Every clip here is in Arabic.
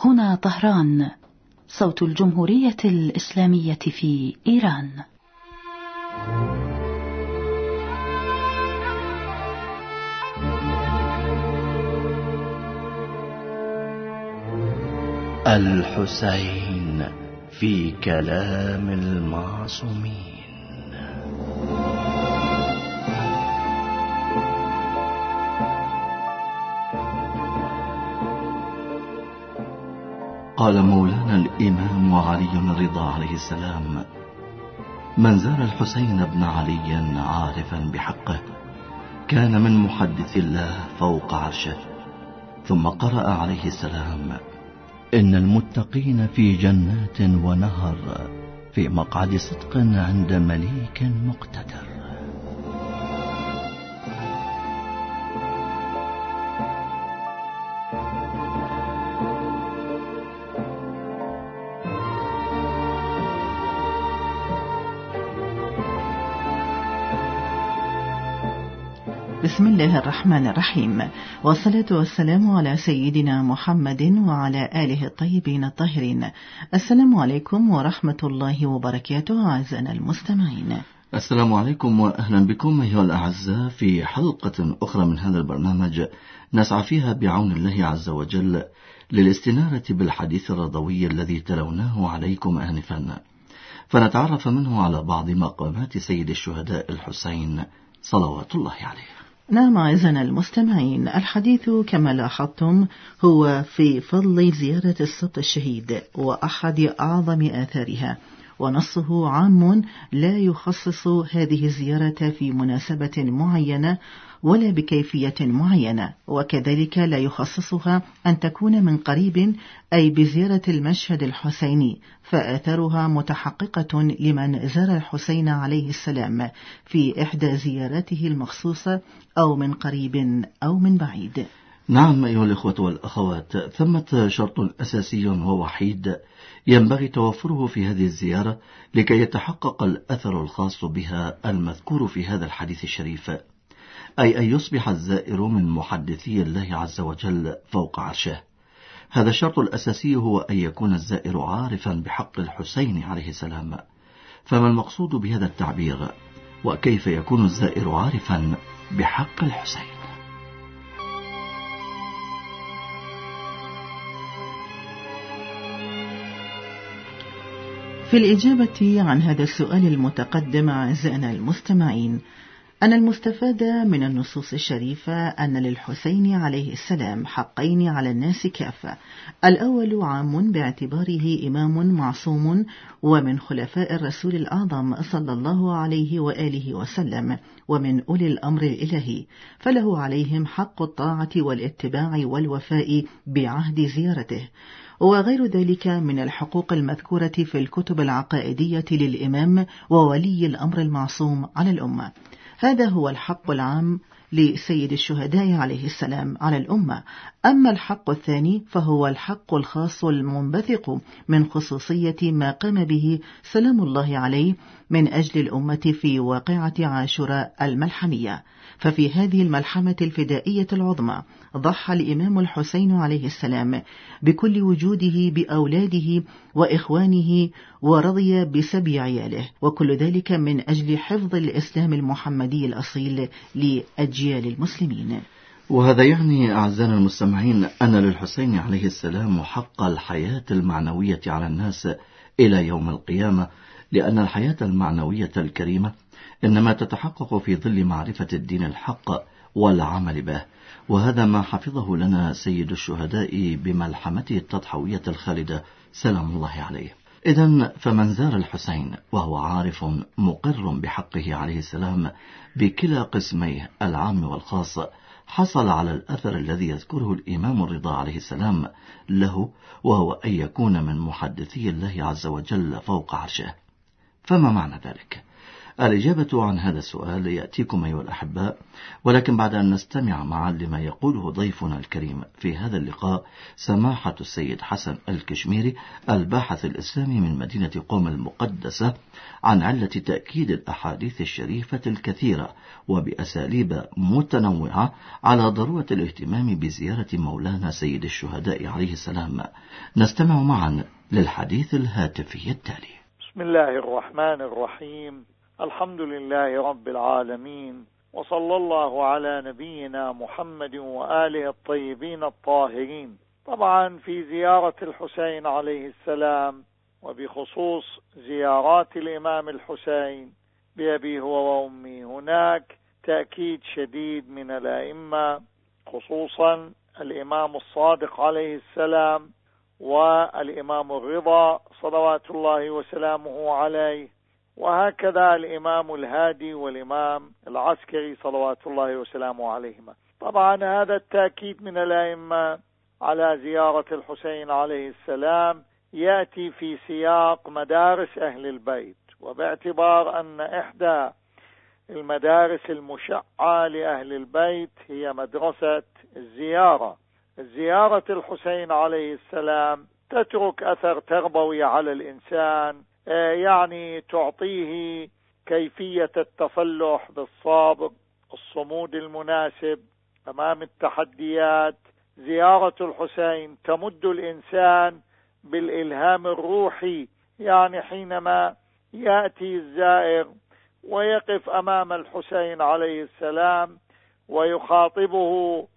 هنا طهران، صوت الجمهورية الإسلامية في إيران. الحسين في كلام المعصومين. قال مولانا الإمام علي الرضا عليه السلام: من زار الحسين بن علي عارفا بحقه كان من محدث الله فوق عرشه. ثم قرأ عليه السلام: إن المتقين في جنات ونهر في مقعد صدق عند مليك مقتدر. بسم الله الرحمن الرحيم، والصلاة والسلام على سيدنا محمد وعلى آله الطيبين الطاهرين. السلام عليكم ورحمة الله وبركاته. أعزائنا المستمعين، السلام عليكم وأهلا بكم أيها الأعزاء في حلقة أخرى من هذا البرنامج نسعى فيها بعون الله عز وجل للاستنارة بالحديث الرضوي الذي تلوناه عليكم آنفا، فنتعرف منه على بعض مقامات سيد الشهداء الحسين صلوات الله عليه. نعم أعزائنا المستمعين، الحديث كما لاحظتم هو في فضل زيارة السبط الشهيد وأحد أعظم آثارها، ونصه عام لا يخصص هذه الزيارة في مناسبة معينة ولا بكيفية معينة، وكذلك لا يخصصها أن تكون من قريب أي بزيارة المشهد الحسيني، فآثارها متحققة لمن زار الحسين عليه السلام في إحدى زياراته المخصوصة أو من قريب أو من بعيد. نعم أيها الإخوة والأخوات، ثمة شرط أساسي ووحيد ينبغي توفره في هذه الزيارة لكي يتحقق الأثر الخاص بها المذكور في هذا الحديث الشريف، أي أن يصبح الزائر من محدثي الله عز وجل فوق عرشه. هذا الشرط الأساسي هو أن يكون الزائر عارفا بحق الحسين عليه السلام. فما المقصود بهذا التعبير؟ وكيف يكون الزائر عارفا بحق الحسين؟ في الإجابة عن هذا السؤال المتقدم أعزائنا المستمعين، أن المستفاد من النصوص الشريفة أن للحسين عليه السلام حقين على الناس كافة. الأول عام باعتباره إمام معصوم ومن خلفاء الرسول الأعظم صلى الله عليه وآله وسلم ومن أولي الأمر الإلهي، فله عليهم حق الطاعة والاتباع والوفاء بعهد زيارته، وغير ذلك من الحقوق المذكورة في الكتب العقائدية للإمام وولي الأمر المعصوم على الأمة. هذا هو الحق العام لسيد الشهداء عليه السلام على الأمة. أما الحق الثاني فهو الحق الخاص المنبثق من خصوصية ما قام به سلام الله عليه من أجل الأمة في واقعة عاشوراء الملحمية. ففي هذه الملحمة الفدائية العظمى ضحى الإمام الحسين عليه السلام بكل وجوده بأولاده وإخوانه ورضي بسبي عياله، وكل ذلك من أجل حفظ الإسلام المحمدي الأصيل لأجيال المسلمين. وهذا يعني أعزائنا المستمعين أن للحسين عليه السلام حق الحياة المعنوية على الناس إلى يوم القيامة، لأن الحياة المعنوية الكريمة إنما تتحقق في ظل معرفة الدين الحق والعمل به، وهذا ما حفظه لنا سيد الشهداء بملحمته التضحوية الخالدة سلام الله عليه. إذن فمن زار الحسين وهو عارف مقر بحقه عليه السلام بكلا قسميه العام والخاص حصل على الأثر الذي يذكره الإمام الرضا عليه السلام له، وهو أن يكون من محدثي الله عز وجل فوق عرشه. فما معنى ذلك؟ الإجابة عن هذا السؤال يأتيكم أيها الأحباء، ولكن بعد أن نستمع معا لما يقوله ضيفنا الكريم في هذا اللقاء سماحة السيد حسن الكشميري الباحث الإسلامي من مدينة قم المقدسة عن علة تأكيد الأحاديث الشريفة الكثيرة وبأساليب متنوعة على ضرورة الاهتمام بزيارة مولانا سيد الشهداء عليه السلام. نستمع معا للحديث الهاتفي التالي. بسم الله الرحمن الرحيم. الحمد لله رب العالمين، وصلى الله على نبينا محمد وآله الطيبين الطاهرين. طبعا في زيارة الحسين عليه السلام، وبخصوص زيارات الإمام الحسين بأبي هو وأمي، هناك تأكيد شديد من الأئمة، خصوصا الإمام الصادق عليه السلام والإمام الرضا صلوات الله وسلامه عليه، وهكذا الإمام الهادي والإمام العسكري صلوات الله وسلامه عليهما. طبعا هذا التأكيد من الأئمة على زيارة الحسين عليه السلام يأتي في سياق مدارس أهل البيت، وباعتبار أن إحدى المدارس المشعة لأهل البيت هي مدرسة الزيارة. زيارة الحسين عليه السلام تترك أثر تربوي على الإنسان، يعني تعطيه كيفية التفلح بالصبر، الصمود المناسب أمام التحديات. زيارة الحسين تمد الإنسان بالإلهام الروحي، يعني حينما يأتي الزائر ويقف أمام الحسين عليه السلام ويخاطبه: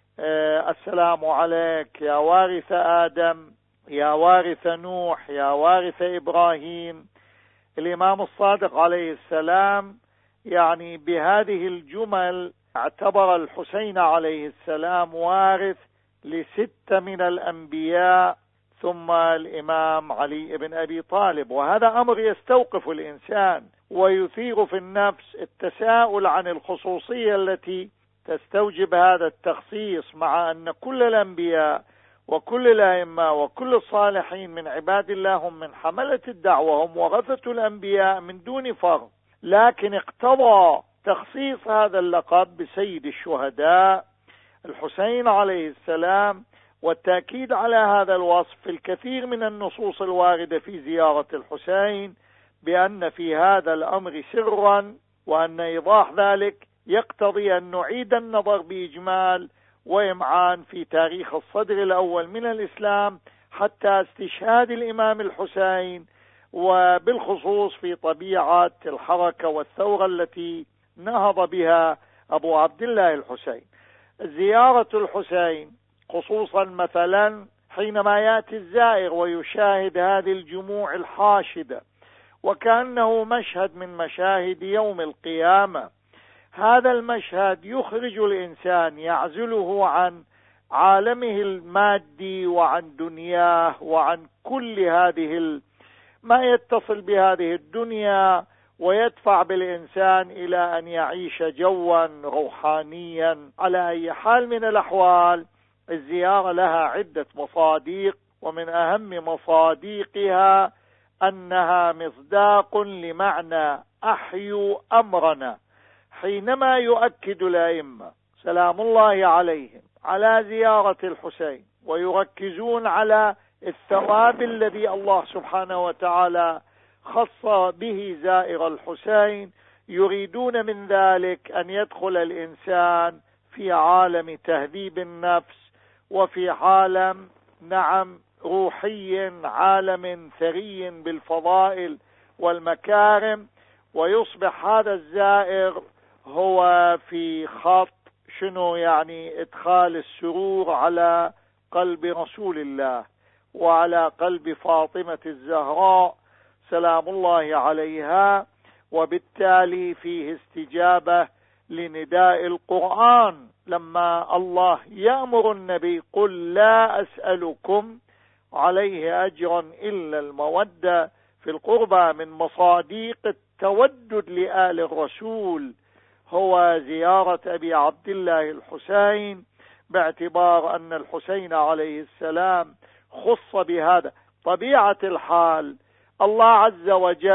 السلام عليك يا وارث آدم، يا وارث نوح، يا وارث إبراهيم. الإمام الصادق عليه السلام يعني بهذه الجمل اعتبر الحسين عليه السلام وارث ل6 من الأنبياء ثم الإمام علي بن أبي طالب، وهذا أمر يستوقف الإنسان ويثير في النفس التساؤل عن الخصوصية التي تستوجب هذا التخصيص، مع أن كل الأنبياء وكل الأئمة وكل الصالحين من عباد الله هم من حملة الدعوة، هم ورثة الأنبياء من دون فرق، لكن اقتضى تخصيص هذا اللقب بسيد الشهداء الحسين عليه السلام، والتأكيد على هذا الوصف في الكثير من النصوص الواردة في زيارة الحسين، بأن في هذا الأمر سرا، وأن إيضاح ذلك يقتضي أن نعيد النظر بإجمال وإمعان في تاريخ الصدر الأول من الإسلام حتى استشهاد الإمام الحسين، وبالخصوص في طبيعة الحركة والثورة التي نهض بها أبو عبد الله الحسين. زيارة الحسين خصوصا مثلا حينما يأتي الزائر ويشاهد هذه الجموع الحاشدة وكأنه مشهد من مشاهد يوم القيامة، هذا المشهد يخرج الإنسان، يعزله عن عالمه المادي وعن دنياه وعن كل هذه ما يتصل بهذه الدنيا، ويدفع بالإنسان إلى أن يعيش جوا روحانيا. على أي حال من الأحوال الزيارة لها عدة مصادق، ومن أهم مصادقها أنها مصداق لمعنى أحيوا أمرنا، حينما يؤكد الأئمة سلام الله عليهم على زيارة الحسين ويركزون على الثواب الذي الله سبحانه وتعالى خص به زائر الحسين، يريدون من ذلك أن يدخل الإنسان في عالم تهذيب النفس، وفي عالم روحي، عالم ثري بالفضائل والمكارم، ويصبح هذا الزائر هو في خط يعني إدخال السرور على قلب رسول الله وعلى قلب فاطمة الزهراء سلام الله عليها، وبالتالي فيه استجابة لنداء القرآن لما الله يأمر النبي: قل لا أسألكم عليه أجرا إلا المودة في القربى. من مصادق التودد لآل الرسول هو زيارة أبي عبد الله الحسين، باعتبار أن الحسين عليه السلام خص بهذا. طبيعة الحال الله عز وجل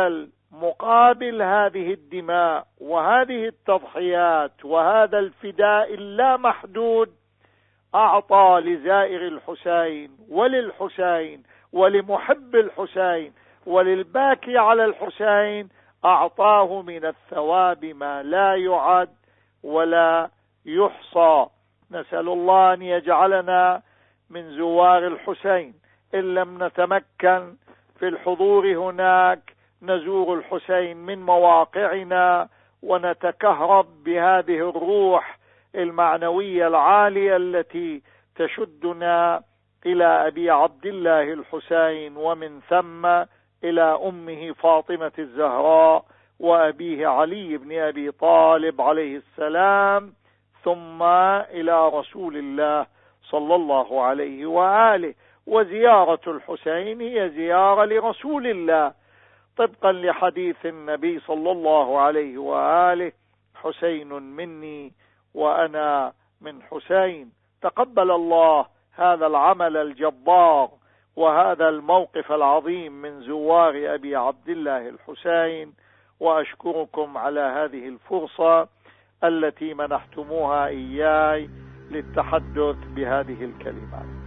مقابل هذه الدماء وهذه التضحيات وهذا الفداء اللامحدود أعطى لزائر الحسين وللحسين ولمحب الحسين وللباكي على الحسين، أعطاه من الثواب ما لا يعد ولا يحصى. نسأل الله أن يجعلنا من زوار الحسين. إن لم نتمكن في الحضور هناك نزور الحسين من مواقعنا ونتكهرب بهذه الروح المعنوية العالية التي تشدنا إلى أبي عبد الله الحسين، ومن ثم إلى أمه فاطمة الزهراء وأبيه علي بن أبي طالب عليه السلام، ثم إلى رسول الله صلى الله عليه وآله. وزيارة الحسين هي زيارة لرسول الله طبقا لحديث النبي صلى الله عليه وآله: حسين مني وأنا من حسين. تقبل الله هذا العمل الجبار وهذا الموقف العظيم من زوار أبي عبد الله الحسين، وأشكركم على هذه الفرصة التي منحتموها إياي للتحدث بهذه الكلمات.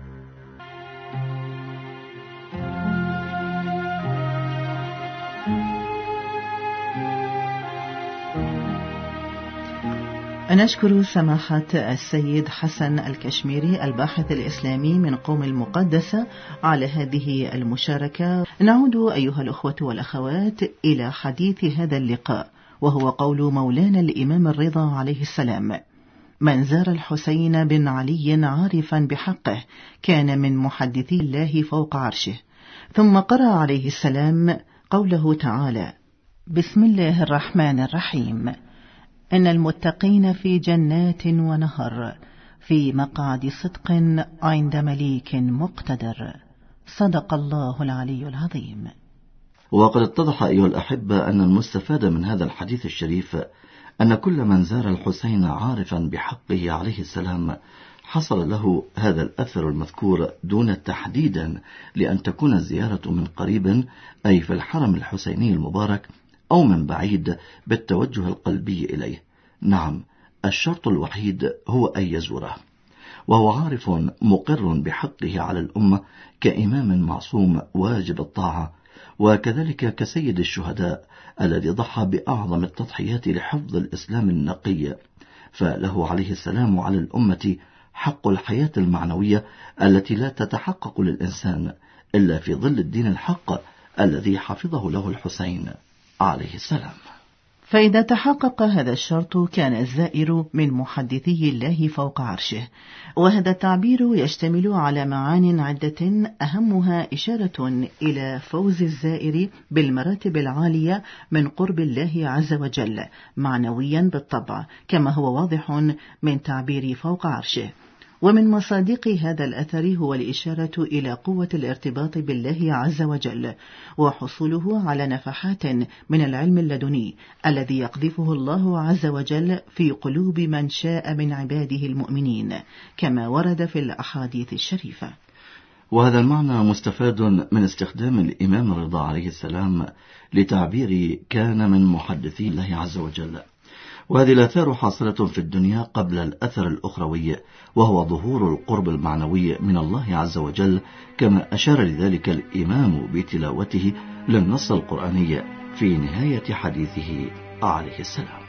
نشكر سماحة السيد حسن الكشميري الباحث الإسلامي من قوم المقدسة على هذه المشاركة. نعود أيها الأخوة والأخوات إلى حديث هذا اللقاء، وهو قول مولانا الإمام الرضا عليه السلام: من زار الحسين بن علي عارفا بحقه كان من محدثي الله فوق عرشه. ثم قرأ عليه السلام قوله تعالى: بسم الله الرحمن الرحيم، إن المتقين في جنات ونهر في مقعد صدق عند مليك مقتدر. صدق الله العلي العظيم. وقد اتضح أيها الأحبة أن المستفاد من هذا الحديث الشريف أن كل من زار الحسين عارفا بحقه عليه السلام حصل له هذا الأثر المذكور دون تحديدا لأن تكون الزيارة من قريب أي في الحرم الحسيني المبارك أو من بعيد بالتوجه القلبي إليه. نعم، الشرط الوحيد هو أن يزوره وهو عارف مقر بحقه على الأمة كإمام معصوم واجب الطاعة، وكذلك كسيد الشهداء الذي ضحى بأعظم التضحيات لحفظ الإسلام النقي، فله عليه السلام على الأمة حق الحياة المعنوية التي لا تتحقق للإنسان إلا في ظل الدين الحق الذي حفظه له الحسين عليه السلام. فإذا تحقق هذا الشرط كان الزائر من محدثي الله فوق عرشه. وهذا التعبير يشتمل على معان عدة أهمها إشارة إلى فوز الزائر بالمراتب العالية من قرب الله عز وجل معنويا بالطبع، كما هو واضح من تعبير فوق عرشه. ومن مصادق هذا الأثر هو الإشارة إلى قوة الارتباط بالله عز وجل وحصوله على نفحات من العلم اللدني الذي يقذفه الله عز وجل في قلوب من شاء من عباده المؤمنين كما ورد في الأحاديث الشريفة. وهذا المعنى مستفاد من استخدام الإمام الرضا عليه السلام لتعبير كان من محدثي الله عز وجل، وهذه الآثار حاصلة في الدنيا قبل الأثر الأخروي، وهو ظهور القرب المعنوي من الله عز وجل، كما أشار لذلك الإمام بتلاوته للنص القرآني في نهاية حديثه عليه السلام.